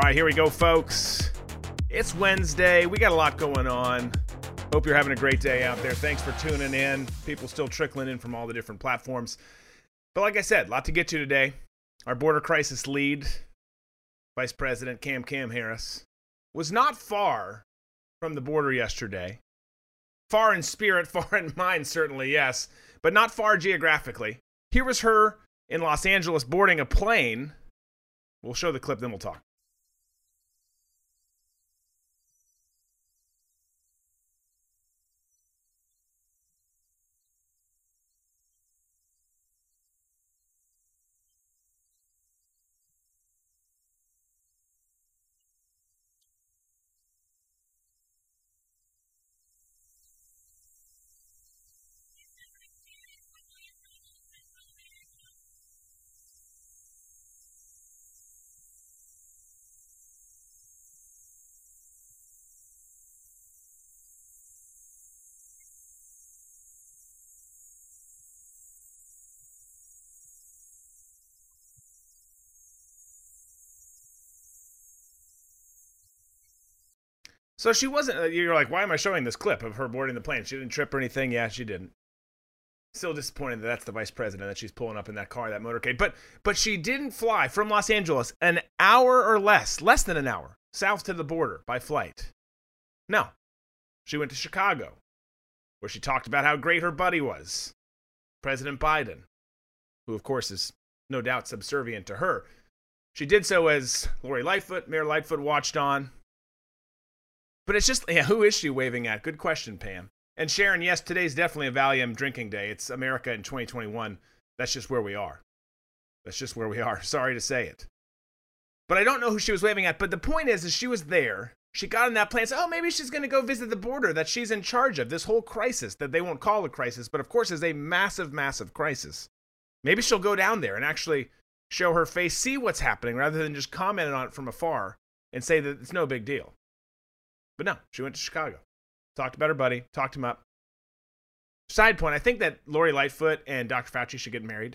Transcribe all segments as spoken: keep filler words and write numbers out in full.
right, here we go, folks. It's Wednesday. We got a lot going on. Hope you're having a great day out there. Thanks for tuning in. People still trickling in from all the different platforms. But like I said, a lot to get to today. Our border crisis lead, Vice President Cam Cam Harris, was not far from the border yesterday. Far in spirit, far in mind, certainly, yes, but not far geographically. Here was her in Los Angeles boarding a plane. We'll show the clip, then we'll talk. So she wasn't, uh, you're like, why am I showing this clip of her boarding the plane? She didn't trip or anything. Yeah, she didn't. Still disappointed that that's the vice president, that she's pulling up in that car, that motorcade. But but she didn't fly from Los Angeles an hour or less, less than an hour, south to the border by flight. No. She went to Chicago, where she talked about how great her buddy was, President Biden, who, of course, is no doubt subservient to her. She did so as Lori Lightfoot, Mayor Lightfoot, watched on. But it's just, yeah, who is she waving at? Good question, Pam. And Sharon, yes, today's definitely a Valium drinking day. It's America in twenty twenty-one. That's just where we are. That's just where we are. Sorry to say it. But I don't know who she was waving at. But the point is, is she was there. She got in that plane and said, oh, maybe she's going to go visit the border that she's in charge of. This whole crisis that they won't call a crisis, but of course is a massive, massive crisis. Maybe she'll go down there and actually show her face, see what's happening, rather than just comment on it from afar and say that it's no big deal. But no, she went to Chicago, talked about her buddy, talked him up. Side point, I think that Lori Lightfoot and Doctor Fauci should get married.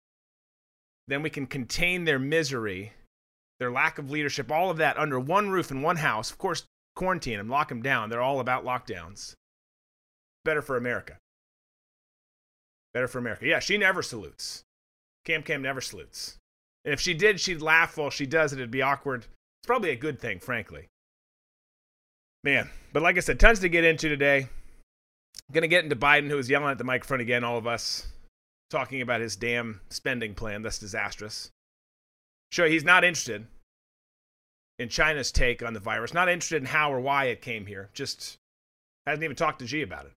Then we can contain their misery, their lack of leadership, all of that under one roof in one house. Of course, quarantine them, lock them down. They're all about lockdowns. Better for America. Better for America. Yeah, she never salutes. Cam Cam never salutes. And if she did, she'd laugh while she does it. It'd be awkward. It's probably a good thing, frankly. Man, but like I said, tons to get into today. Going to get into Biden, who was yelling at the microphone again, all of us, talking about his damn spending plan. That's disastrous. Sure, he's not interested in China's take on the virus, not interested in how or why it came here. Just hasn't even talked to Xi about it.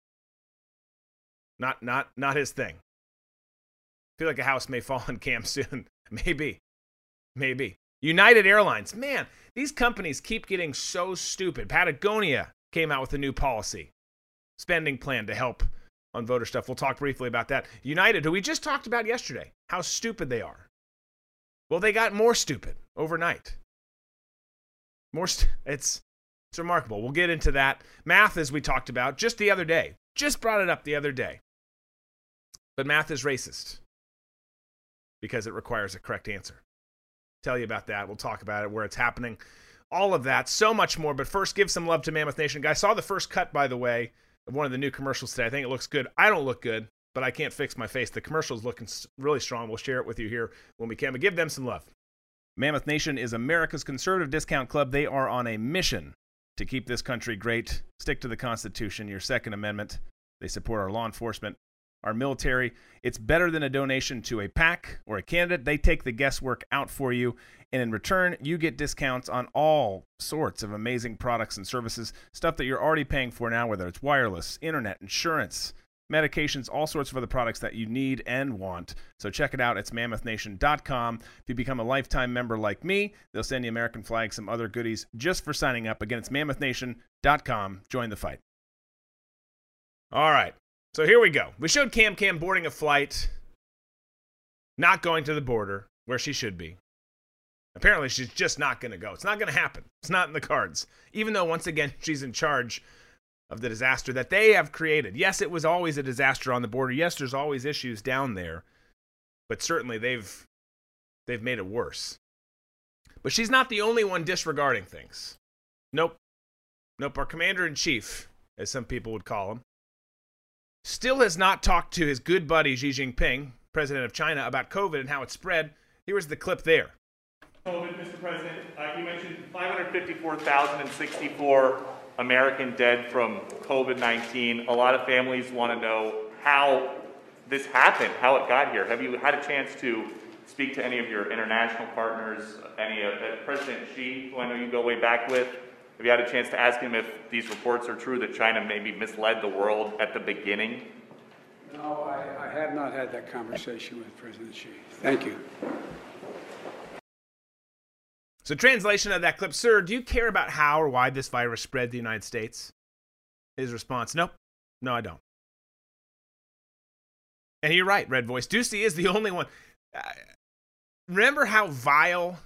Not, not, not his thing. Feel like a house may fall on Cam soon. Maybe. Maybe. United Airlines. Man, these companies keep getting so stupid. Patagonia came out with a new policy, spending plan to help on voter stuff. We'll talk briefly about that. United, who we just talked about yesterday, how stupid they are. Well, they got more stupid overnight. More, st- it's, it's remarkable. We'll get into that. Math, as we talked about just the other day. Just brought it up the other day. But math is racist because it requires a correct answer. Tell you about that. We'll talk about it, where it's happening, all of that, so much more. But first, give some love to Mammoth Nation. Guys, saw the first cut, by the way, of one of the new commercials today. I think it looks good. I don't look good, but I can't fix my face. The commercial's looking really strong. We'll share it with you here when we can, but give them some love. Mammoth Nation is America's conservative discount club. They are on a mission to keep this country great. Stick to the Constitution, your Second Amendment. They support our law enforcement, our military. It's better than a donation to a PAC or a candidate. They take the guesswork out for you, and in return, you get discounts on all sorts of amazing products and services, stuff that you're already paying for now, whether it's wireless, internet, insurance, medications, all sorts of other products that you need and want. So check it out. It's mammoth nation dot com. If you become a lifetime member like me, they'll send you American flag, some other goodies just for signing up. Again, it's mammoth nation dot com. Join the fight. All right. So here we go. We showed Cam Cam boarding a flight, not going to the border where she should be. Apparently, she's just not going to go. It's not going to happen. It's not in the cards. Even though, once again, she's in charge of the disaster that they have created. Yes, it was always a disaster on the border. Yes, there's always issues down there. But certainly, they've they've made it worse. But she's not the only one disregarding things. Nope. Nope. Our commander-in-chief, as some people would call him, still has not talked to his good buddy Xi Jinping, president of China, about COVID and how it spread. Here was the clip there. COVID, Mister President, uh, you mentioned five hundred fifty-four thousand sixty-four American dead from COVID nineteen. A lot of families want to know how this happened, how it got here. Have you had a chance to speak to any of your international partners, any of uh, President Xi, who I know you go way back with? Have you had a chance to ask him if these reports are true, that China maybe misled the world at the beginning? No, I, I have not had that conversation with President Xi. Thank you. So translation of that clip, sir, do you care about how or why this virus spread to the United States? His response, nope, no, I don't. And you're right, Red Voice. Ducey is the only one. Uh, remember how vile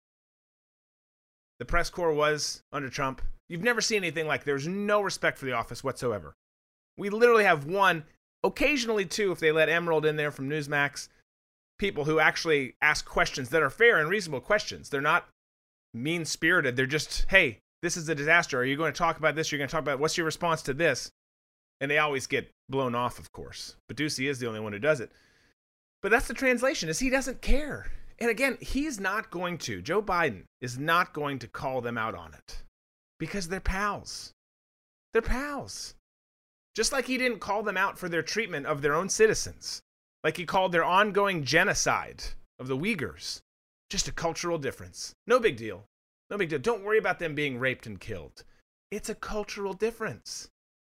the press corps was under Trump? You've never seen anything like there's no respect for the office whatsoever. We literally have one, occasionally two, if they let Emerald in there from Newsmax, people who actually ask questions that are fair and reasonable questions. They're not mean-spirited. They're just, hey, this is a disaster. Are you going to talk about this? You're going to talk about what's your response to this? And they always get blown off, of course. But Ducey is the only one who does it. But that's the translation, is he doesn't care. And again, he's not going to, Joe Biden is not going to call them out on it. Because they're pals. They're pals. Just like he didn't call them out for their treatment of their own citizens. Like he called their ongoing genocide of the Uyghurs. Just a cultural difference. No big deal. No big deal. Don't worry about them being raped and killed. It's a cultural difference.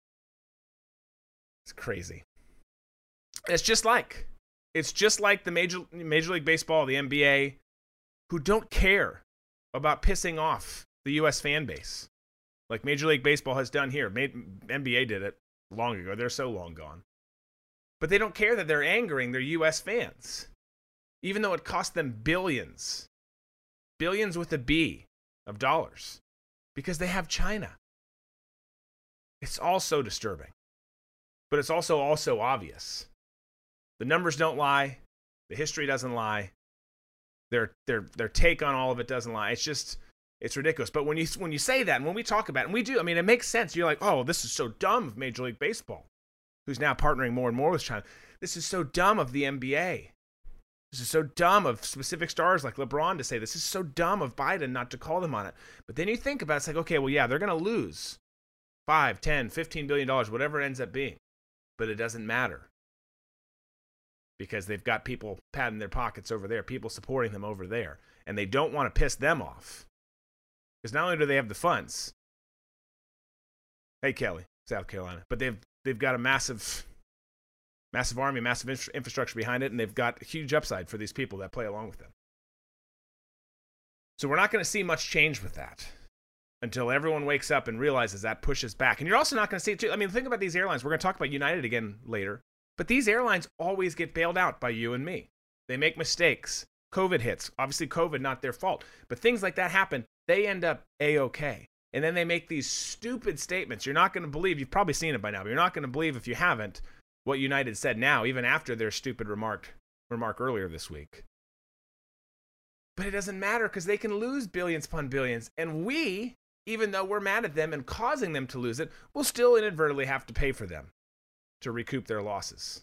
It's crazy. It's just like, it's just like the Major, Major League Baseball, the N B A, who don't care about pissing off the U S fan base. Like Major League Baseball has done here. N B A did it long ago. They're so long gone. But they don't care that they're angering their U S fans. Even though it cost them billions, billions with a B of dollars, because they have China. It's all so disturbing, but it's also also obvious. The numbers don't lie. The history doesn't lie. Their their their take on all of it doesn't lie. It's just, it's ridiculous. But when you when you say that, and when we talk about it, and we do, I mean, it makes sense. You're like, oh, this is so dumb of Major League Baseball, who's now partnering more and more with China. This is so dumb of the N B A. This is so dumb of specific stars like LeBron to say this. Is so dumb of Biden not to call them on it. But then you think about it, it's like, okay, well, yeah, they're going to lose five, ten, fifteen billion dollars, whatever it ends up being. But it doesn't matter. Because they've got people patting their pockets over there, people supporting them over there. And they don't want to piss them off. Because not only do they have the funds, hey, Kelly, South Carolina, but they've they've got a massive... Massive army, massive infra- infrastructure behind it, and they've got a huge upside for these people that play along with them. So we're not going to see much change with that until everyone wakes up and realizes that pushes back. And you're also not going to see it too. I mean, think about these airlines. We're going to talk about United again later. But these airlines always get bailed out by you and me. They make mistakes. COVID hits. Obviously, COVID, not their fault. But things like that happen. They end up A-okay. And then they make these stupid statements. You're not going to believe. You've probably seen it by now, but you're not going to believe if you haven't what United said now, even after their stupid remark remark earlier this week. But it doesn't matter because they can lose billions upon billions. And we, even though we're mad at them and causing them to lose it, will still inadvertently have to pay for them to recoup their losses.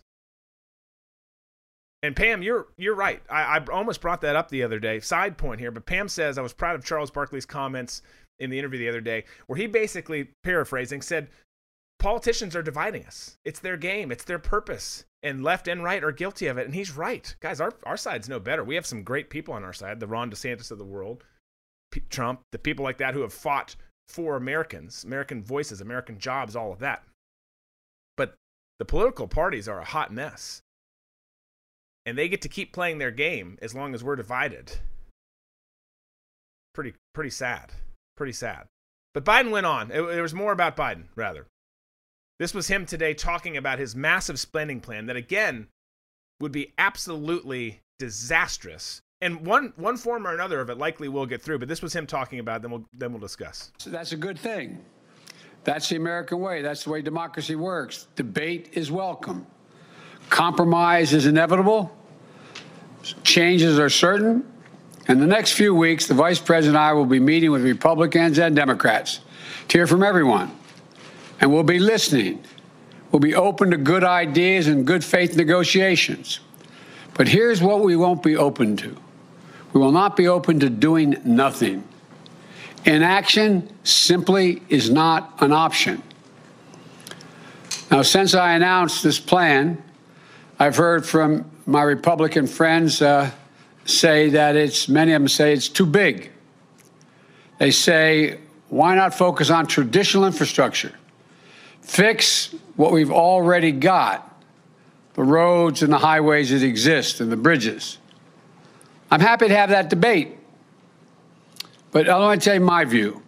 And Pam, you're you're right. I, I almost brought that up the other day. Side point here, but Pam says, I was proud of Charles Barkley's comments in the interview the other day, where he basically, paraphrasing, said, politicians are dividing us. It's their game. It's their purpose. And left and right are guilty of it. And he's right. Guys, our, our side's no better. We have some great people on our side. The Ron DeSantis of the world. P- Trump. The people like that who have fought for Americans. American voices. American jobs. All of that. But the political parties are a hot mess. And they get to keep playing their game as long as we're divided. Pretty, pretty sad. Pretty sad. But Biden went on. It, it was more about Biden, rather. This was him today talking about his massive spending plan that, again, would be absolutely disastrous. And one one form or another of it likely will get through. But this was him talking about it. Then we'll, then we'll discuss. So that's a good thing. That's the American way. That's the way democracy works. Debate is welcome. Compromise is inevitable. Changes are certain. In the next few weeks, the Vice President and I will be meeting with Republicans and Democrats to hear from everyone. And we'll be listening. We'll be open to good ideas and good faith negotiations. But here's what we won't be open to. We will not be open to doing nothing. Inaction simply is not an option. Now, since I announced this plan, I've heard from my Republican friends uh, say that it's, many of them say it's too big. They say, why not focus on traditional infrastructure? Fix what we've already got, the roads and the highways that exist and the bridges. I'm happy to have that debate. But I want to tell you my view.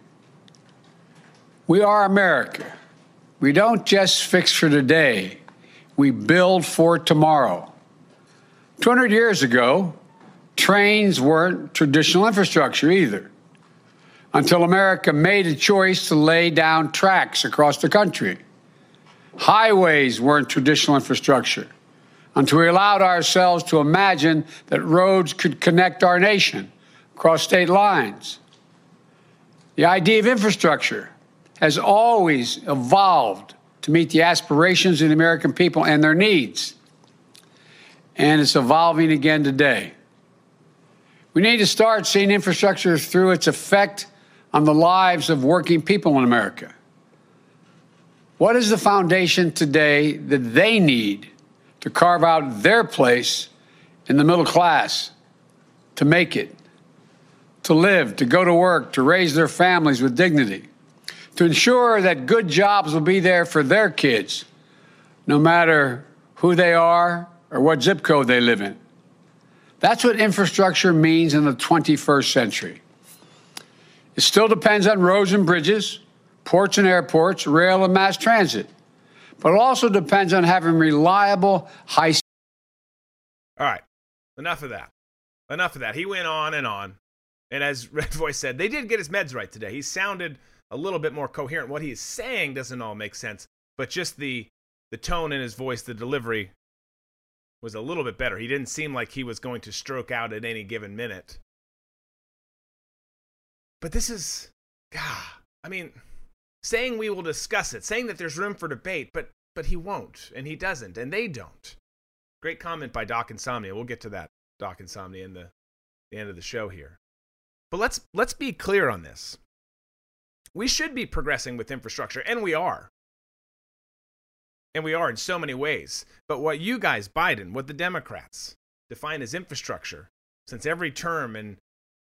We are America. We don't just fix for today. We build for tomorrow. two hundred years ago, trains weren't traditional infrastructure either, until America made a choice to lay down tracks across the country. Highways weren't traditional infrastructure, until we allowed ourselves to imagine that roads could connect our nation across state lines. The idea of infrastructure has always evolved to meet the aspirations of the American people and their needs. And it's evolving again today. We need to start seeing infrastructure through its effect on the lives of working people in America. What is the foundation today that they need to carve out their place in the middle class, to make it, to live, to go to work, to raise their families with dignity, to ensure that good jobs will be there for their kids, no matter who they are or what zip code they live in? That's what infrastructure means in the twenty-first century. It still depends on roads and bridges, ports and airports, rail and mass transit, but it also depends on having reliable, high. All right, enough of that. Enough of that. He went on and on. And as Red Voice said, they did get his meds right today. He sounded a little bit more coherent. What he is saying doesn't all make sense, but just the the tone in his voice, the delivery was a little bit better. He didn't seem like he was going to stroke out at any given minute. But this is, God, I mean, saying we will discuss it, saying that there's room for debate, but but he won't, and he doesn't, and they don't. Great comment by Doc Insomnia. We'll get to that, Doc Insomnia, in the, the end of the show here. But let's let's be clear on this. We should be progressing with infrastructure, and we are. And we are in so many ways. But what you guys, Biden, what the Democrats define as infrastructure, since every term and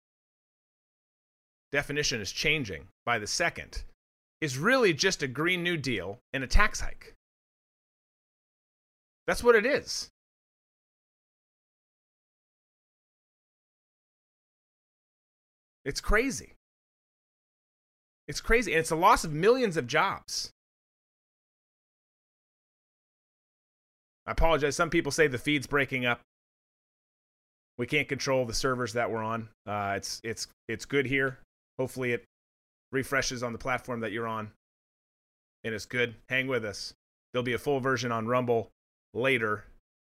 definition is changing by the second, is really just a Green New Deal and a tax hike. That's what it is. It's crazy. It's crazy. And it's a loss of millions of jobs. I apologize. Some people say the feed's breaking up. We can't control the servers that we're on. Uh, it's it's it's good here. Hopefully it refreshes on the platform that you're on. And it's good. Hang with us. There'll be a full version on Rumble later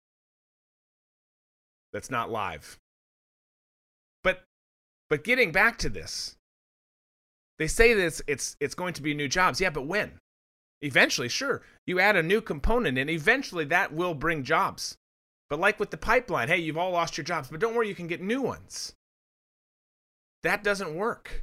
that's not live. But but getting back to this, they say that it's, it's, it's going to be new jobs. Yeah, but when? Eventually, sure. You add a new component, and eventually that will bring jobs. But like with the pipeline, hey, you've all lost your jobs, but don't worry, you can get new ones. That doesn't work.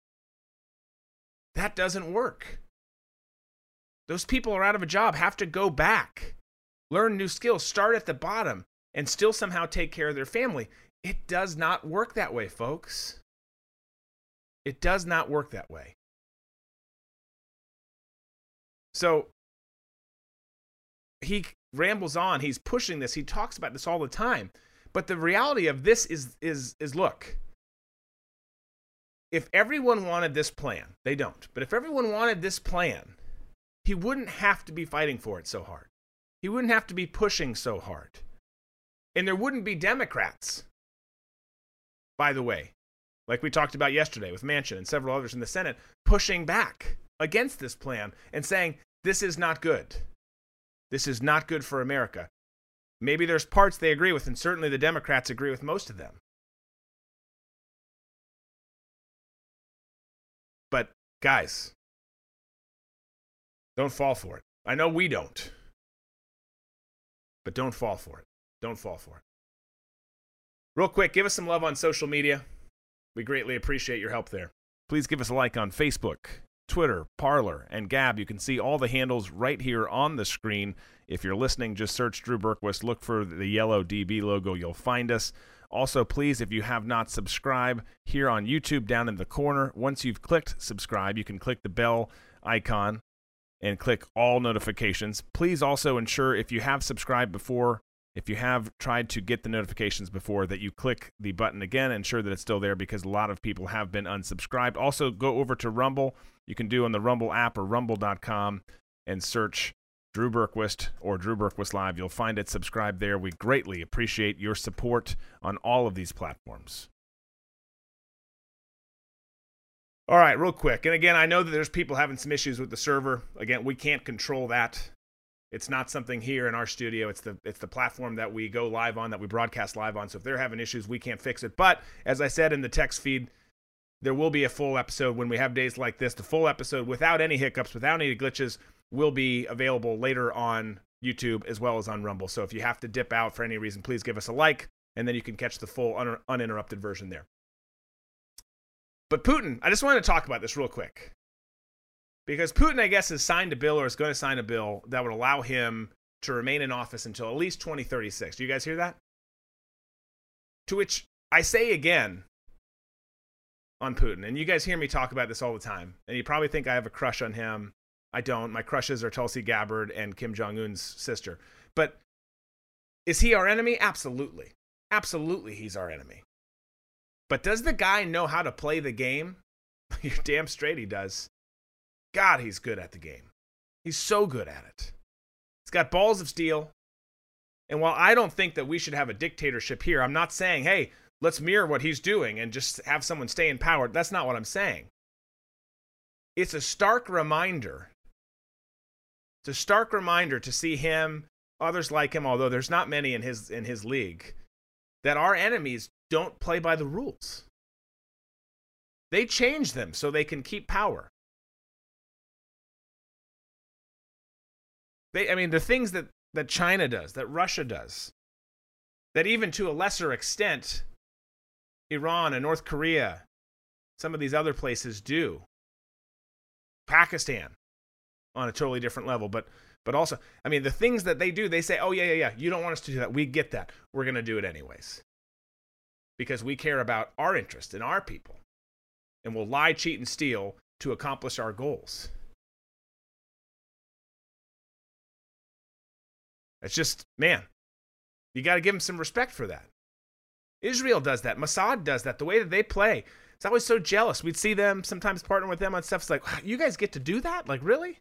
That doesn't work. Those people are out of a job, have to go back, learn new skills, start at the bottom, and still somehow take care of their family. It does not work that way, folks. It does not work that way. So he rambles on. He's pushing this. He talks about this all the time. But the reality of this is, is, is look, if everyone wanted this plan, they don't, but if everyone wanted this plan, he wouldn't have to be fighting for it so hard. He wouldn't have to be pushing so hard. And there wouldn't be Democrats, by the way, like we talked about yesterday with Manchin and several others in the Senate, pushing back against this plan and saying, this is not good. This is not good for America. Maybe there's parts they agree with, and certainly the Democrats agree with most of them. But guys, don't fall for it. I know we don't. But don't fall for it. Don't fall for it. Real quick, give us some love on social media. We greatly appreciate your help there. Please give us a like on Facebook, Twitter, Parler, and Gab. You can see all the handles right here on the screen. If you're listening, just search Drew Berquist. Look for the yellow D B logo. You'll find us. Also, please, if you have not subscribed here on YouTube down in the corner, once you've clicked subscribe, you can click the bell icon and click all notifications. Please also ensure if you have subscribed before, if you have tried to get the notifications before, that you click the button again, ensure that it's still there because a lot of people have been unsubscribed. Also, go over to Rumble. You can do on the Rumble app or rumble dot com and search Drew Berquist or Drew Berquist Live. You'll find it. Subscribe there. We greatly appreciate your support on all of these platforms. All right, real quick. And again, I know that there's people having some issues with the server. Again, we can't control that. It's not something here in our studio. It's the it's the platform that we go live on, that we broadcast live on. So if they're having issues, we can't fix it. But as I said in the text feed, there will be a full episode when we have days like this. The full episode without any hiccups, without any glitches, will be available later on YouTube as well as on Rumble. So if you have to dip out for any reason, please give us a like, and then you can catch the full un- uninterrupted version there. But Putin, I just wanted to talk about this real quick. Because Putin, I guess, has signed a bill or is going to sign a bill that would allow him to remain in office until at least twenty thirty-six. Do you guys hear that? To which I say again on Putin, and you guys hear me talk about this all the time, and you probably think I have a crush on him. I don't. My crushes are Tulsi Gabbard and Kim Jong-un's sister. But is he our enemy? Absolutely. Absolutely he's our enemy. But does the guy know how to play the game? You're damn straight he does. God, he's good at the game. He's so good at it. He's got balls of steel. And while I don't think that we should have a dictatorship here, I'm not saying, hey, let's mirror what he's doing and just have someone stay in power. That's not what I'm saying. It's a stark reminder. It's a stark reminder to see him, others like him, although there's not many in his in his league, that our enemies don't play by the rules. They change them so they can keep power. They, I mean, the things that, that China does, that Russia does, that even to a lesser extent, Iran and North Korea, some of these other places do. Pakistan, on a totally different level, but but also, I mean, the things that they do, they say, oh, yeah, yeah, yeah, you don't want us to do that. We get that. We're going to do it anyways. Because we care about our interest and our people. And we'll lie, cheat, and steal to accomplish our goals. It's just, man, you got to give them some respect for that. Israel does that. Mossad does that. The way that they play, it's always so jealous. We'd see them sometimes partner with them on stuff. It's like, wow, you guys get to do that? Like, really?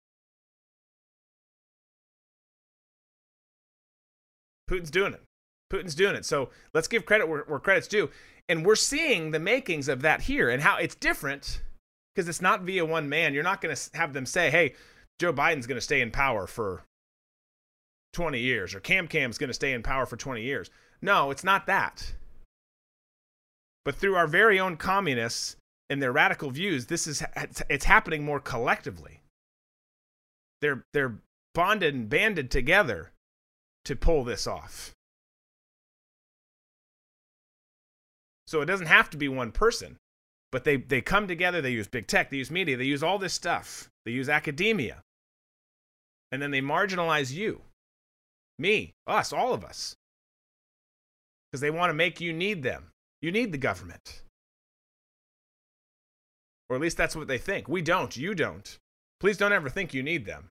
Putin's doing it. Putin's doing it. So let's give credit where, where credit's due. And we're seeing the makings of that here and how it's different because it's not via one man. You're not going to have them say, hey, Joe Biden's going to stay in power for twenty years or Cam Cam's going to stay in power for twenty years. No, it's not that. But through our very own communists and their radical views, this is it's happening more collectively. They're they're bonded and banded together to pull this off. So it doesn't have to be one person, but they, they come together, they use big tech, they use media, they use all this stuff. They use academia. And then they marginalize you, me, us, all of us. Because they want to make you need them. You need the government. Or at least that's what they think. We don't. You don't. Please don't ever think you need them.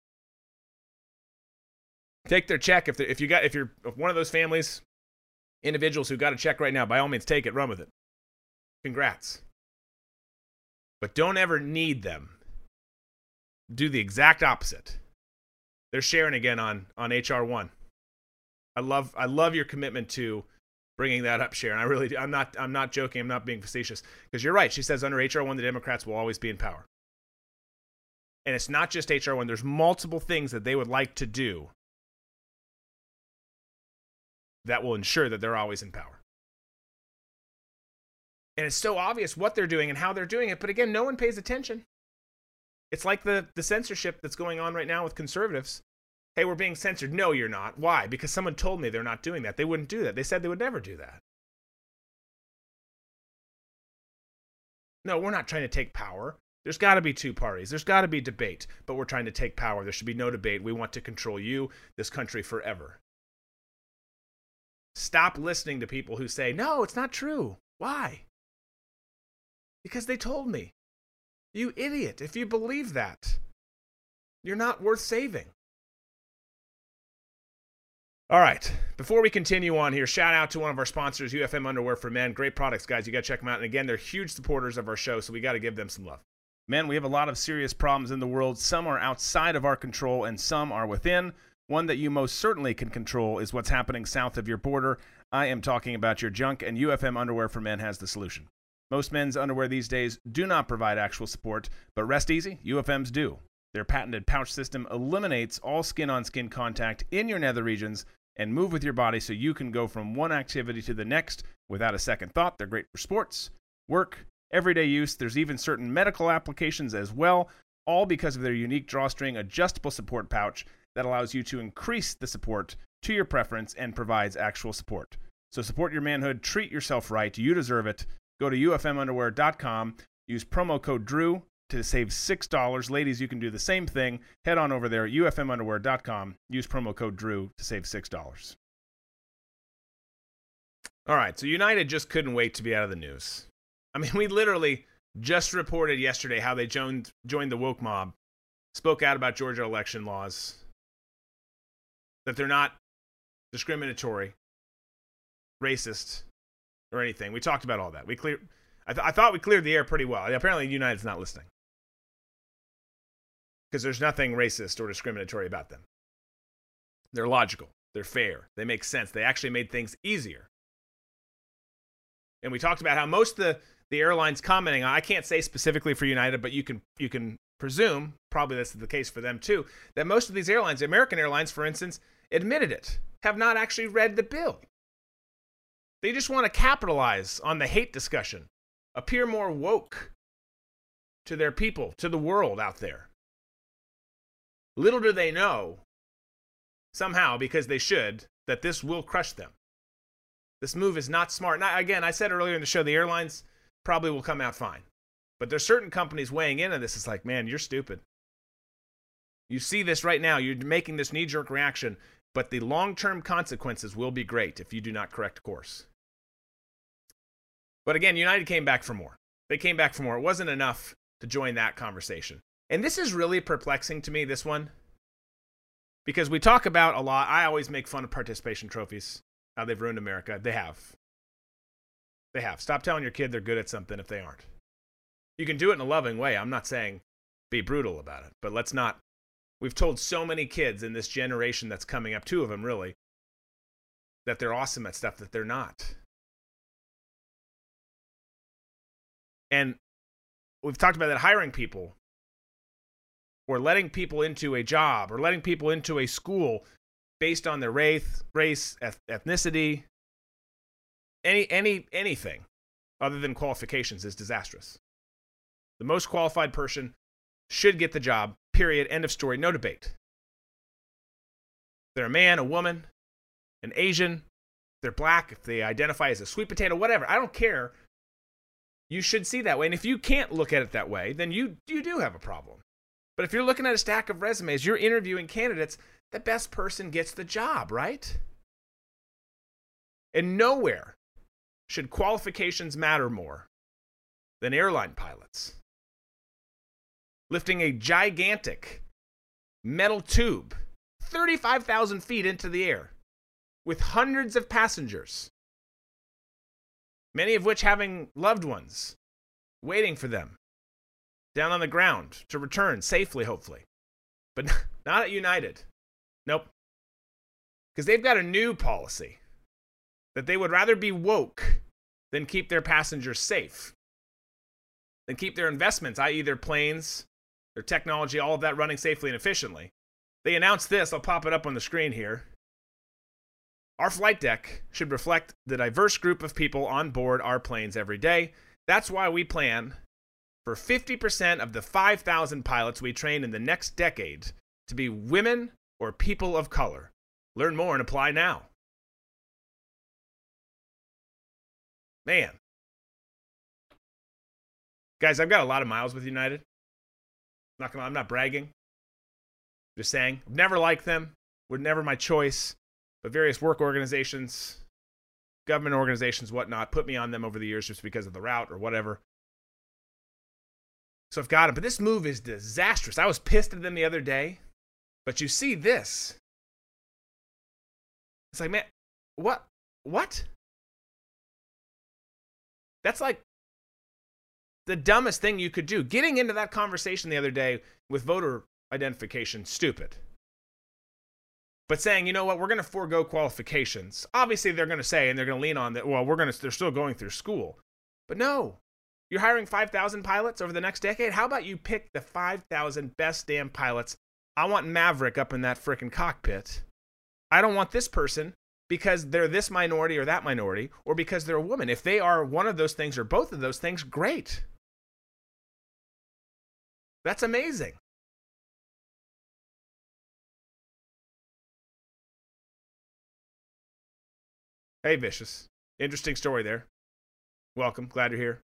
Take their check. If, if, you got, if you're one of those families, individuals who got a check right now, by all means, take it, run with it. Congrats. But don't ever need them. Do the exact opposite. They're sharing again on, on H R one. I love I love your commitment to bringing that up, Sharon. I really do. I'm not I'm not joking. I'm not being facetious. Because you're right. She says under H R one, the Democrats will always be in power. And it's not just H R one. There's multiple things that they would like to do that will ensure that they're always in power. And it's so obvious what they're doing and how they're doing it. But again, no one pays attention. It's like the, the censorship that's going on right now with conservatives. Hey, we're being censored. No, you're not. Why? Because someone told me they're not doing that. They wouldn't do that. They said they would never do that. No, we're not trying to take power. There's got to be two parties. There's got to be debate, but we're trying to take power. There should be no debate. We want to control you, this country, forever. Stop listening to people who say, no, it's not true. Why? Because they told me. You idiot. If you believe that, you're not worth saving. All right. Before we continue on here, shout out to one of our sponsors, U F M Underwear for Men. Great products, guys. You got to check them out. And again, they're huge supporters of our show, so we got to give them some love. Men, we have a lot of serious problems in the world. Some are outside of our control, and some are within. One that you most certainly can control is what's happening south of your border. I am talking about your junk, and U F M Underwear for Men has the solution. Most men's underwear these days do not provide actual support, but rest easy, U F M's do. Their patented pouch system eliminates all skin-on-skin contact in your nether regions and move with your body so you can go from one activity to the next without a second thought. They're great for sports, work, everyday use. There's even certain medical applications as well, all because of their unique drawstring adjustable support pouch that allows you to increase the support to your preference and provides actual support. So support your manhood, treat yourself right, you deserve it. Go to U F M underwear dot com, use promo code DREW to save six dollars. Ladies, you can do the same thing. Head on over there, U F M underwear dot com, use promo code DREW to save six dollars. All right, so United just couldn't wait to be out of the news. I mean, we literally just reported yesterday how they joined, joined the woke mob, spoke out about Georgia election laws, that they're not discriminatory, racist, or anything. We talked about all that. We clear. I, th- I thought we cleared the air pretty well. Apparently, United's not listening because there's nothing racist or discriminatory about them. They're logical. They're fair. They make sense. They actually made things easier. And we talked about how most of the, the airlines commenting, I can't say specifically for United, but you can you can presume, probably that's the case for them too, that most of these airlines, American Airlines, for instance, admitted it, have not actually read the bill. They just want to capitalize on the hate discussion, appear more woke to their people, to the world out there. Little do they know, somehow, because they should, that this will crush them. This move is not smart. Now, again, I said earlier in the show, the airlines probably will come out fine. But there's certain companies weighing in on this. It's like, man, you're stupid. You see this right now. You're making this knee-jerk reaction, but the long-term consequences will be great if you do not correct course. But again, United came back for more. They came back for more. It wasn't enough to join that conversation. And this is really perplexing to me, this one, because we talk about a lot. I always make fun of participation trophies, how they've ruined America. They have. They have. Stop telling your kid they're good at something if they aren't. You can do it in a loving way. I'm not saying be brutal about it, but let's not. We've told so many kids in this generation that's coming up, two of them really, that they're awesome at stuff that they're not. And we've talked about that hiring people or letting people into a job or letting people into a school based on their race, race, ethnicity, any any anything other than qualifications is disastrous. The most qualified person should get the job, period, end of story, no debate. If they're a man, a woman, an Asian, if they're black, if they identify as a sweet potato, whatever, I don't care. You should see that way. And if you can't look at it that way, then you, you do have a problem. But if you're looking at a stack of resumes, you're interviewing candidates, the best person gets the job, right? And nowhere should qualifications matter more than airline pilots. Lifting a gigantic metal tube thirty-five thousand feet into the air with hundreds of passengers, many of which having loved ones waiting for them down on the ground to return safely, hopefully. But not at United. Nope. Because they've got a new policy that they would rather be woke than keep their passengers safe, than keep their investments, that is their planes, their technology, all of that running safely and efficiently. They announced this. I'll pop it up on the screen here. Our flight deck should reflect the diverse group of people on board our planes every day. That's why we plan for fifty percent of the five thousand pilots we train in the next decade to be women or people of color. Learn more and apply now. Man. Guys, I've got a lot of miles with United. Not gonna, I'm not bragging. Just saying. I've never liked them. Were never my choice. But various work organizations, government organizations, whatnot, put me on them over the years just because of the route or whatever. So I've got them. But this move is disastrous. I was pissed at them the other day. But you see this. It's like, man, what? What? That's like the dumbest thing you could do. Getting into that conversation the other day with voter identification, stupid. But saying, you know what, we're going to forego qualifications. Obviously, they're going to say, and they're going to lean on that, well, we're going to, they're still going through school. But no, you're hiring five thousand pilots over the next decade? How about you pick the five thousand best damn pilots? I want Maverick up in that frickin' cockpit. I don't want this person because they're this minority or that minority, or because they're a woman. If they are one of those things or both of those things, great. That's amazing. Hey, Vicious. Interesting story there. Welcome. Glad you're here.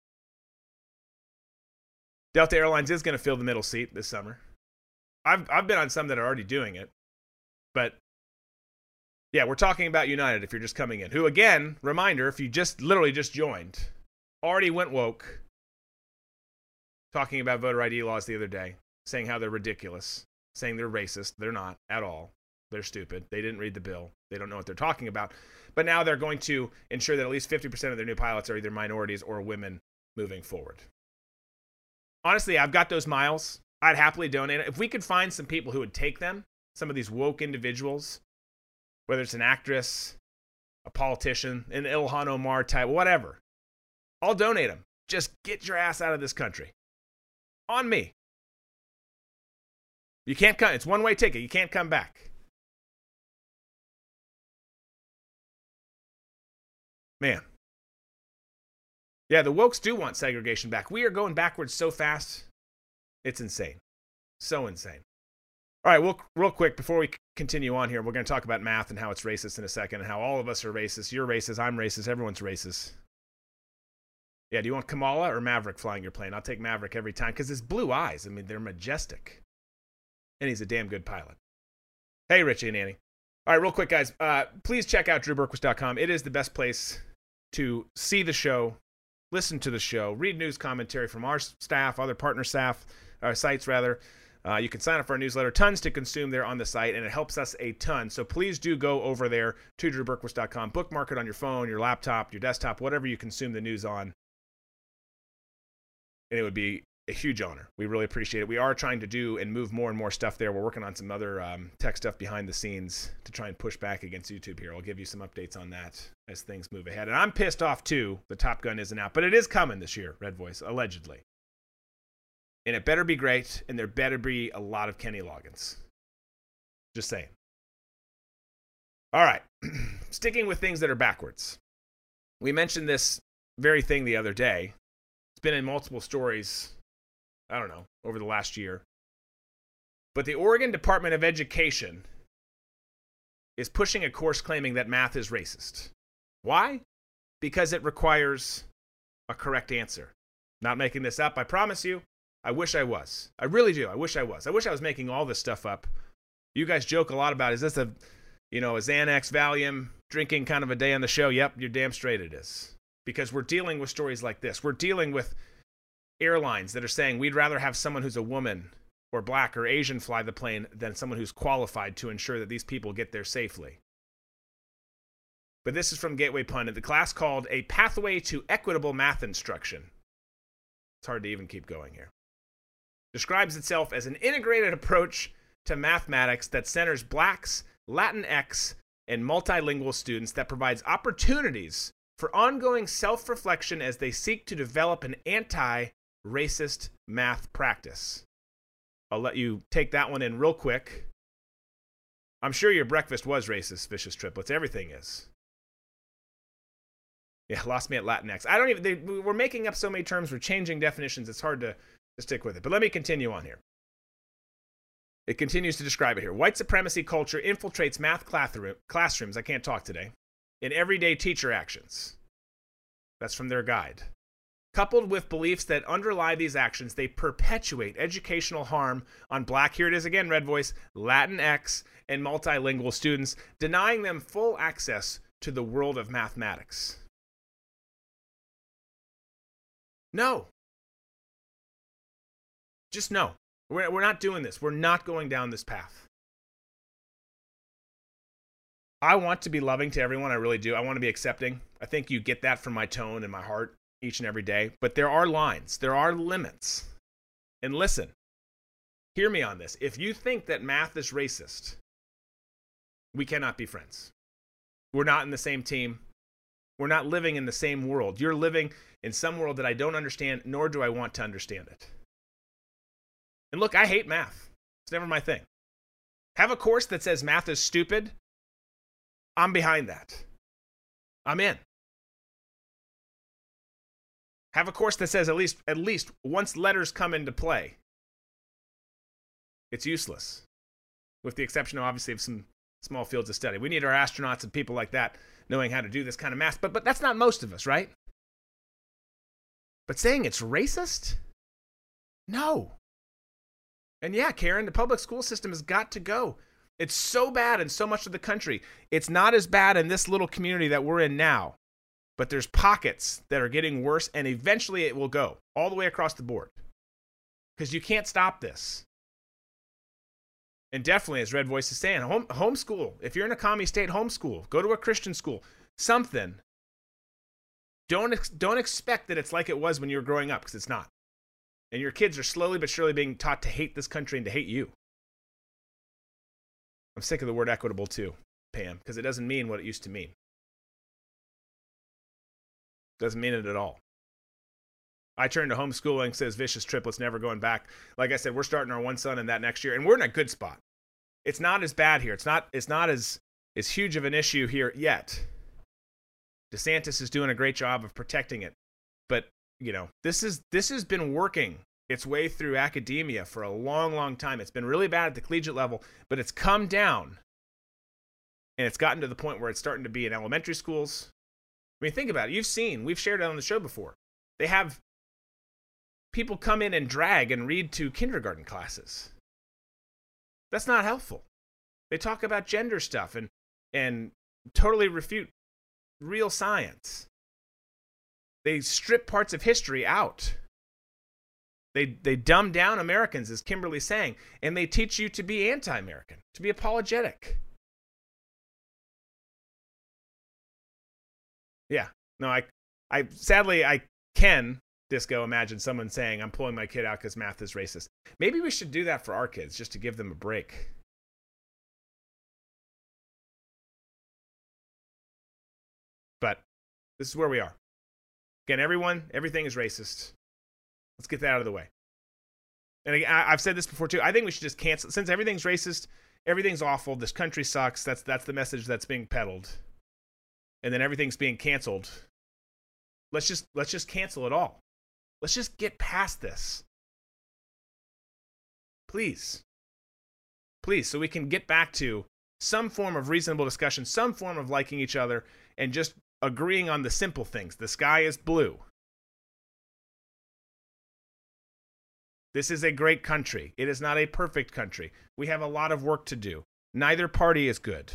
Delta Airlines is going to fill the middle seat this summer. I've I've been on some that are already doing it. But, yeah, we're talking about United if you're just coming in. Who, again, reminder, if you just literally just joined, already went woke, talking about voter I D laws the other day, saying how they're ridiculous, saying they're racist. They're not at all. They're stupid. They didn't read the bill. They don't know what they're talking about. But now they're going to ensure that at least fifty percent of their new pilots are either minorities or women moving forward. Honestly, I've got those miles. I'd happily donate it. If we could find some people who would take them, some of these woke individuals, whether it's an actress, a politician, an Ilhan Omar type, whatever, I'll donate them. Just get your ass out of this country. On me. You can't come. It's one-way ticket. You can't come back. Man. Yeah, the wokes do want segregation back. We are going backwards so fast. It's insane. So insane. All right, well, real quick, before we continue on here, we're going to talk about math and how it's racist in a second, and how all of us are racist. You're racist. I'm racist. Everyone's racist. Yeah, do you want Kamala or Maverick flying your plane? I'll take Maverick every time because his blue eyes, I mean, they're majestic. And he's a damn good pilot. Hey, Richie and Annie. All right, real quick, guys. Uh, please check out drew berquist dot com. It is the best place to see the show, listen to the show, read news commentary from our staff, other partner staff, our sites rather. Uh, you can sign up for our newsletter. Tons to consume there on the site, and it helps us a ton. So please do go over there to drew berquist dot com. Bookmark it on your phone, your laptop, your desktop, whatever you consume the news on. And it would be a huge honor. We really appreciate it. We are trying to do and move more and more stuff there. We're working on some other um, tech stuff behind the scenes to try and push back against YouTube here. I'll give you some updates on that as things move ahead. And I'm pissed off, too. The Top Gun isn't out. But it is coming this year, Red Voice, allegedly. And it better be great, and there better be a lot of Kenny Loggins. Just saying. All right. Sticking with things that are backwards. We mentioned this very thing the other day. It's been in multiple stories, I don't know, over the last year. But the Oregon Department of Education is pushing a course claiming that math is racist. Why? Because it requires a correct answer. Not making this up, I promise you. I wish I was. I really do. I wish I was. I wish I was making all this stuff up. You guys joke a lot about, is this a, you know, a Xanax, Valium, drinking kind of a day on the show? Yep, you're damn straight it is. Because we're dealing with stories like this. We're dealing with airlines that are saying we'd rather have someone who's a woman or black or Asian fly the plane than someone who's qualified to ensure that these people get there safely. But this is from Gateway Pundit, the class called A Pathway to Equitable Math Instruction. It's hard to even keep going here. Describes itself as an integrated approach to mathematics that centers blacks, Latinx, and multilingual students that provides opportunities for ongoing self-reflection as they seek to develop an anti-racist math practice. I'll let you take that one in real quick. I'm sure your breakfast was racist, Vicious Triplets. Everything is. Yeah, lost me at Latinx. I don't even, they, we're making up so many terms, we're changing definitions, it's hard to, to stick with it. But let me continue on here. It continues to describe it here. White supremacy culture infiltrates math classrooms, I can't talk today, in everyday teacher actions. That's from their guide. Coupled with beliefs that underlie these actions, they perpetuate educational harm on Black, here it is again, Red Voice, Latinx, and multilingual students, denying them full access to the world of mathematics. No. Just no. We're, we're not doing this. We're not going down this path. I want to be loving to everyone. I really do. I want to be accepting. I think you get that from my tone and my heart each and every day. But there are lines. There are limits. And listen, hear me on this. If you think that math is racist, we cannot be friends. We're not in the same team. We're not living in the same world. You're living in some world that I don't understand, nor do I want to understand it. And look, I hate math. It's never my thing. Have a course that says math is stupid. I'm behind that. I'm in. Have a course that says at least at least once letters come into play, it's useless. With the exception, obviously, of some small fields of study. We need our astronauts and people like that knowing how to do this kind of math. But, but that's not most of us, right? But saying it's racist? No. And yeah, Karen, the public school system has got to go. It's so bad in so much of the country. It's not as bad in this little community that we're in now. But there's pockets that are getting worse, and eventually it will go all the way across the board. Because you can't stop this. And definitely, as Red Voice is saying, home, homeschool. If you're in a commie state, homeschool. Go to a Christian school. Something. Don't, ex- don't expect that it's like it was when you were growing up, because it's not. And your kids are slowly but surely being taught to hate this country and to hate you. I'm sick of the word equitable too, Pam, because it doesn't mean what it used to mean. Doesn't mean it at all. I turned to homeschooling, says vicious triplets, never going back. Like I said, we're starting our one son in that next year, and we're in a good spot. It's not as bad here. It's not, it's not as, as huge of an issue here yet. DeSantis is doing a great job of protecting it. But, you know, this is this has been working its way through academia for a long, long time. It's been really bad at the collegiate level, but it's come down. And it's gotten to the point where it's starting to be in elementary schools. I mean, think about it. You've seen, we've shared it on the show before. They have people come in and drag and read to kindergarten classes. That's not helpful. They talk about gender stuff and and totally refute real science. They strip parts of history out. They they dumb down Americans, as Kimberly's saying, and they teach you to be anti-American, to be apologetic. Yeah, no, I, I sadly I can, Disco, imagine someone saying, I'm pulling my kid out because math is racist. Maybe we should do that for our kids, just to give them a break. But this is where we are. Again, everyone, everything is racist. Let's get that out of the way. And again, I, I've said this before too. I think we should just cancel, since everything's racist, everything's awful, this country sucks. That's that's the message that's being peddled. And then everything's being canceled. Let's just let's just cancel it all. Let's just get past this. Please. Please, so we can get back to some form of reasonable discussion, some form of liking each other, and just agreeing on the simple things. The sky is blue. This is a great country. It is not a perfect country. We have a lot of work to do. Neither party is good.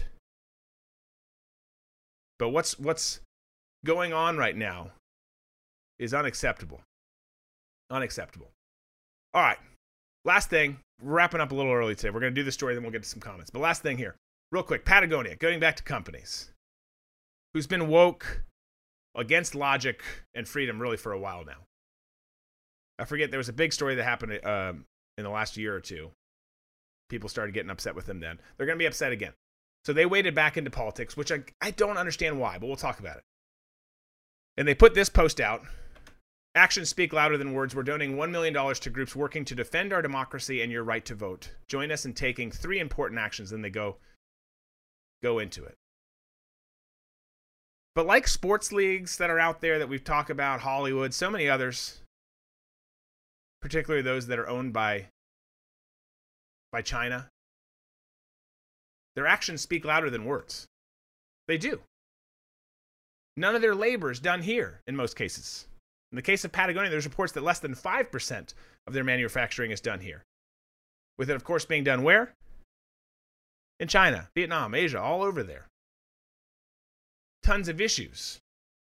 But what's what's going on right now is unacceptable. Unacceptable. All right. Last thing. We're wrapping up a little early today. We're going to do the story, then we'll get to some comments. But last thing here. Real quick. Patagonia. Going back to companies. Who's been woke against logic and freedom really for a while now. I forget, there was a big story that happened um, in the last year or two. People started getting upset with them then. They're going to be upset again. So they waded back into politics, which I, I don't understand why, but we'll talk about it. And they put this post out. Actions speak louder than words. We're donating one million dollars to groups working to defend our democracy and your right to vote. Join us in taking three important actions. Then they go, go into it. But like sports leagues that are out there that we've talked about, Hollywood, so many others, particularly those that are owned by, by China, their actions speak louder than words. They do. None of their labor is done here in most cases. In the case of Patagonia, there's reports that less than five percent of their manufacturing is done here. With it, of course, being done where? In China, Vietnam, Asia, all over there. Tons of issues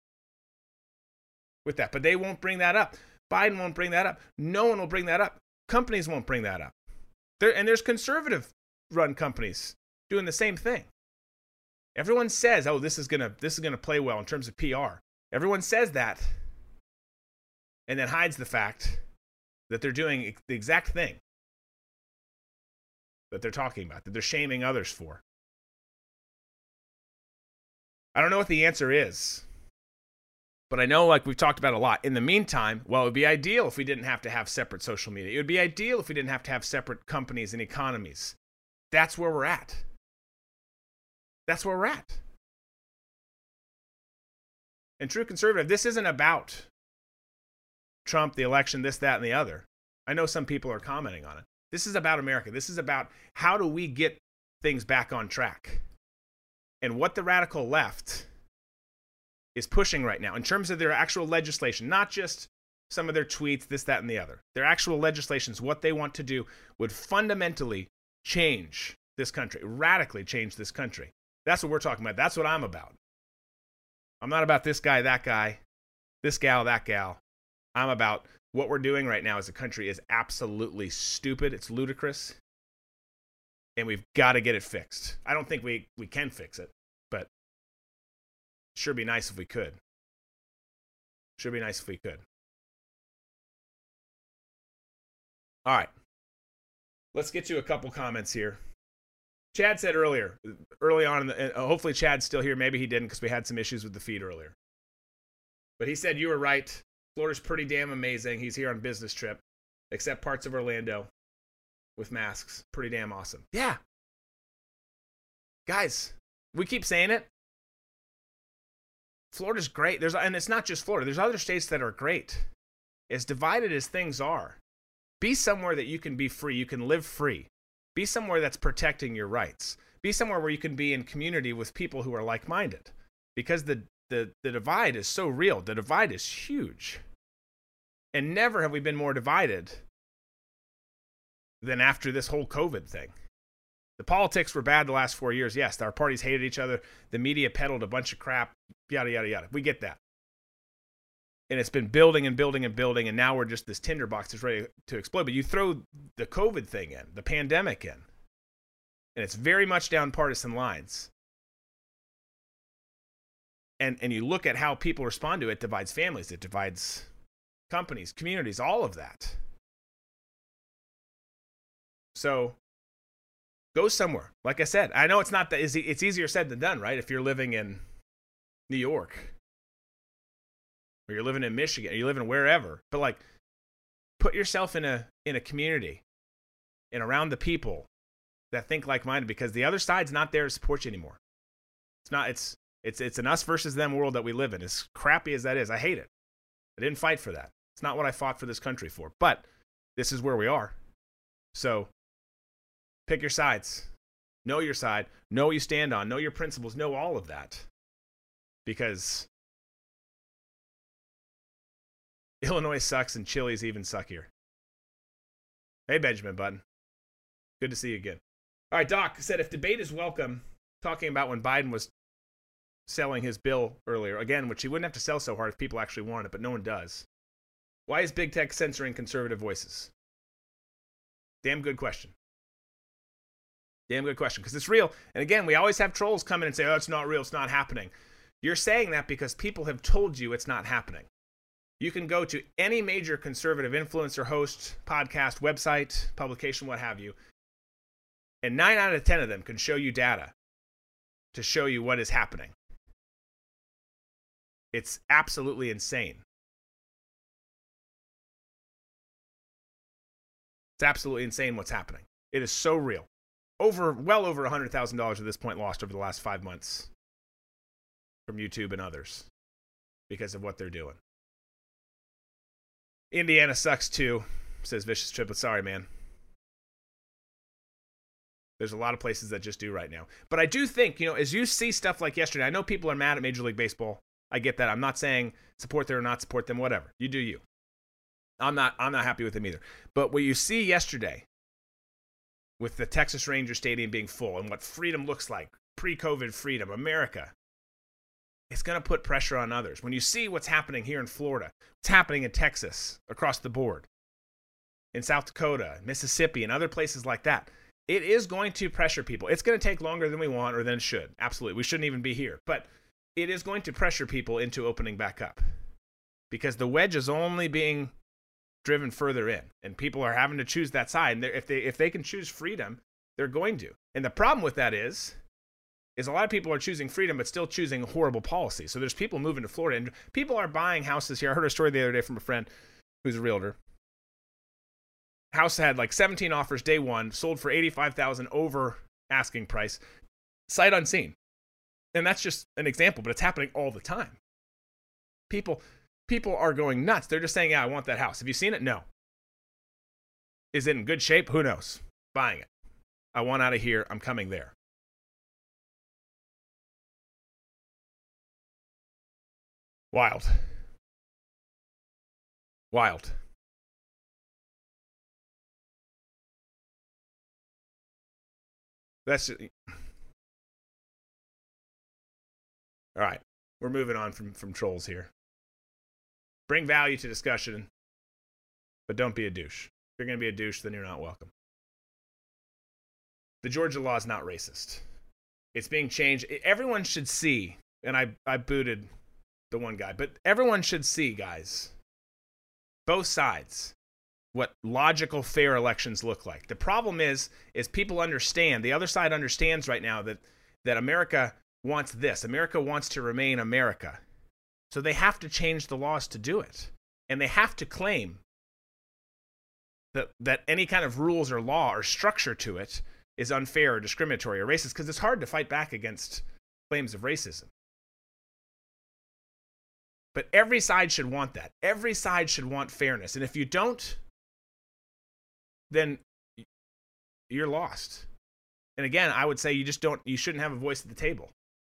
with that, but they won't bring that up. Biden won't bring that up. No one will bring that up. Companies won't bring that up. There, and there's conservative-run companies doing the same thing. Everyone says, "Oh, this is gonna this is gonna play well in terms of P R." Everyone says that, and then hides the fact that they're doing the exact thing that they're talking about, that they're shaming others for. I don't know what the answer is, but I know, like we've talked about a lot, in the meantime, well, it would be ideal if we didn't have to have separate social media. It would be ideal if we didn't have to have separate companies and economies. That's where we're at. That's where we're at. And true conservative, this isn't about Trump, the election, this, that, and the other. I know some people are commenting on it. This is about America. This is about how do we get things back on track. And what the radical left is pushing right now in terms of their actual legislation, not just some of their tweets, this, that, and the other. Their actual legislations, what they want to do, would fundamentally change this country, radically change this country. That's what we're talking about. That's what I'm about. I'm not about this guy, that guy, this gal, that gal. I'm about what we're doing right now as a country is absolutely stupid. It's ludicrous. And we've got to get it fixed. I don't think we, we can fix it, but it sure be nice if we could. Sure be nice if we could. All right. Let's get to a couple comments here. Chad said earlier, early on, in the, and hopefully Chad's still here. Maybe he didn't because we had some issues with the feed earlier. But he said, you were right. Florida's pretty damn amazing. He's here on business trip, except parts of Orlando with masks. Pretty damn awesome. Yeah. Guys, we keep saying it. Florida's great. There's, and it's not just Florida. There's other states that are great. As divided as things are, be somewhere that you can be free. You can live free. Be somewhere that's protecting your rights. Be somewhere where you can be in community with people who are like-minded. Because the, the, the divide is so real. The divide is huge. And never have we been more divided than after this whole COVID thing. The politics were bad the last four years. Yes, our parties hated each other. The media peddled a bunch of crap. Yada, yada, yada. We get that. And it's been building and building and building, and now we're just this tinderbox that's ready to explode. But you throw the COVID thing in, the pandemic in, and it's very much down partisan lines. And and you look at how people respond to it, it divides families, it divides companies, communities, all of that. So go somewhere. Like I said, I know it's not that easy. It's easier said than done, right? If you're living in New York, or you're living in Michigan, or you're living wherever, but like, put yourself in a in a community and around the people that think like-minded, because the other side's not there to support you anymore. It's not. It's it's it's an us versus them world that we live in. As crappy as that is, I hate it. I didn't fight for that. It's not what I fought for this country for. But this is where we are. So pick your sides. Know your side. Know what you stand on. Know your principles. Know all of that, because Illinois sucks and Chili's even suckier. Hey, Benjamin Button. Good to see you again. All right, Doc said if debate is welcome, talking about when Biden was selling his bill earlier, again, which he wouldn't have to sell so hard if people actually wanted it, but no one does. Why is big tech censoring conservative voices? Damn good question. Damn good question, because it's real. And again, we always have trolls come in and say, oh, it's not real, it's not happening. You're saying that because people have told you it's not happening. You can go to any major conservative influencer, host, podcast, website, publication, what have you, and nine out of ten of them can show you data to show you what is happening. It's absolutely insane. It's absolutely insane what's happening. It is so real. Over, well over one hundred thousand dollars at this point lost over the last five months. from YouTube and others because of what they're doing. Indiana sucks too, says Vicious Triplet. Sorry, man. There's a lot of places that just do right now. But I do think, you know, as you see stuff like yesterday, I know people are mad at Major League Baseball. I get that. I'm not saying support them or not support them, whatever. You do you. I'm not I'm not happy with them either. But what you see yesterday with the Texas Ranger Stadium being full and what freedom looks like, pre-COVID freedom, America, it's going to put pressure on others. When you see what's happening here in Florida, what's happening in Texas, across the board, in South Dakota, Mississippi, and other places like that, it is going to pressure people. It's going to take longer than we want or than it should. Absolutely. We shouldn't even be here. But it is going to pressure people into opening back up because the wedge is only being driven further in, and people are having to choose that side. And if they if they can choose freedom, they're going to. And the problem with that is, is a lot of people are choosing freedom but still choosing horrible policy. So there's people moving to Florida, and people are buying houses here. I heard a story the other day from a friend who's a realtor. House had like seventeen offers day one, sold for eighty-five thousand dollars over asking price, sight unseen. And that's just an example, but it's happening all the time. People people are going nuts. They're just saying, yeah, I want that house. Have you seen it? No. Is it in good shape? Who knows? Buying it. I want out of here. I'm coming there. Wild. Wild. That's just, all right. We're moving on from, from trolls here. Bring value to discussion, but don't be a douche. If you're going to be a douche, then you're not welcome. The Georgia law is not racist. It's being changed. Everyone should see, and I, I booted the one guy, but everyone should see, guys, both sides, what logical, fair elections look like. The problem is, is people understand, the other side understands right now that, that America wants this. America wants to remain America. So they have to change the laws to do it. And they have to claim that, that any kind of rules or law or structure to it is unfair or discriminatory or racist, because it's hard to fight back against claims of racism. But every side should want that. Every side should want fairness. And if you don't, then you're lost. And again, I would say you just don't, you shouldn't have a voice at the table.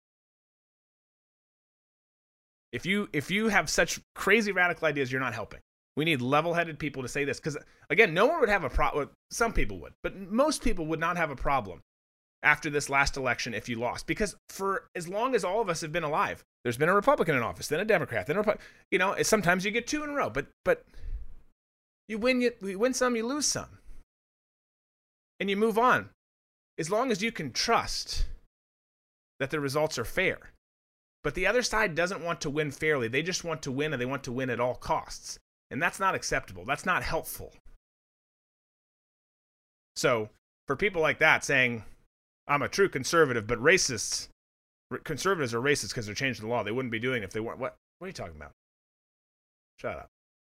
If you if you have such crazy radical ideas, you're not helping. We need level-headed people to say this. Because, again, no one would have a problem. Some people would. But most people would not have a problem after this last election if you lost. Because for as long as all of us have been alive, there's been a Republican in office, then a Democrat, then a Republican. You know, sometimes you get two in a row. But but you win, you, you win some, you lose some. And you move on. As long as you can trust that the results are fair. But the other side doesn't want to win fairly. They just want to win, and they want to win at all costs. And that's not acceptable. That's not helpful. So for people like that saying, I'm a true conservative, but racists, conservatives are racist because they're changing the law. They wouldn't be doing it if they weren't. What, what are you talking about? Shut up.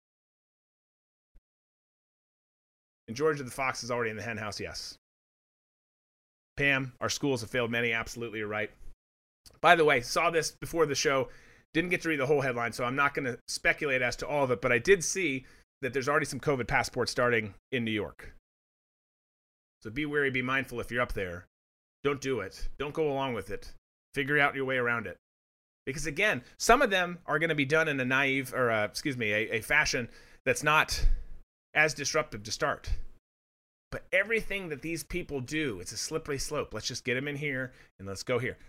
In Georgia, the fox is already in the hen house, yes. Pam, our schools have failed many. Absolutely, you're right. By the way, saw this before the show. Didn't get to read the whole headline, so I'm not going to speculate as to all of it. But I did see that there's already some COVID passports starting in New York. So be wary, be mindful if you're up there. Don't do it. Don't go along with it. Figure out your way around it. Because again, some of them are going to be done in a naive, or a, excuse me, a, a fashion that's not as disruptive to start. But everything that these people do, it's a slippery slope. Let's just get them in here and let's go here.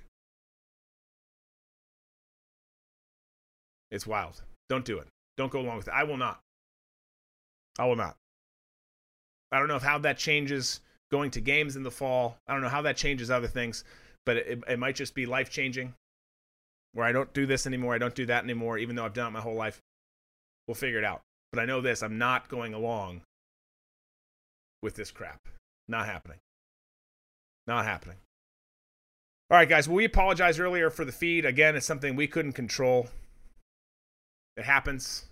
It's wild. Don't do it. Don't go along with it. I will not. I will not. I don't know if how that changes going to games in the fall. I don't know how that changes other things, but it, it might just be life-changing, where I don't do this anymore, I don't do that anymore, even though I've done it my whole life. We'll figure it out. But I know this, I'm not going along with this crap. Not happening. Not happening. All right, guys, well, we apologize earlier for the feed. Again, it's something we couldn't control. It happens.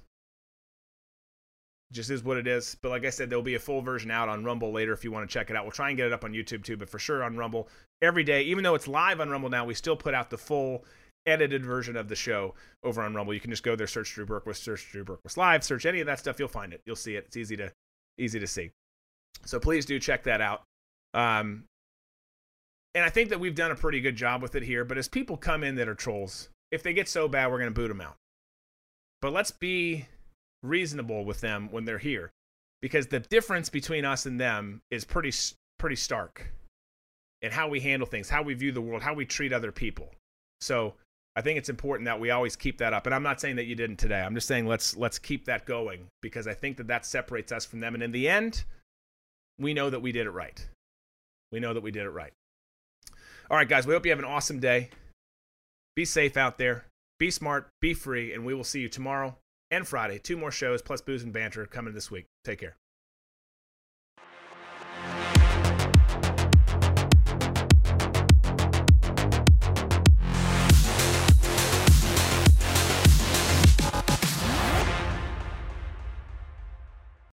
It just is what it is. But like I said, there'll be a full version out on Rumble later if you want to check it out. We'll try and get it up on YouTube too, but for sure on Rumble every day. Even though it's live on Rumble now, we still put out the full edited version of the show over on Rumble. You can just go there, search Drew Berquist, search Drew Berquist Live, search any of that stuff. You'll find it. You'll see it. It's easy to easy to see. So please do check that out. Um, and I think that we've done a pretty good job with it here. But as people come in that are trolls, if they get so bad, we're going to boot them out. But let's be reasonable with them when they're here, because the difference between us and them is pretty pretty stark in how we handle things, how we view the world, how we treat other people. So I think it's important that we always keep that up. And I'm not saying that you didn't today. I'm just saying let's let's keep that going, because I think that that separates us from them. And in the end, we know that we did it right. We know that we did it right. All right, guys, we hope you have an awesome day. Be safe out there. Be smart. Be free. And we will see you tomorrow and Friday. Two more shows plus booze and banter coming this week. Take care.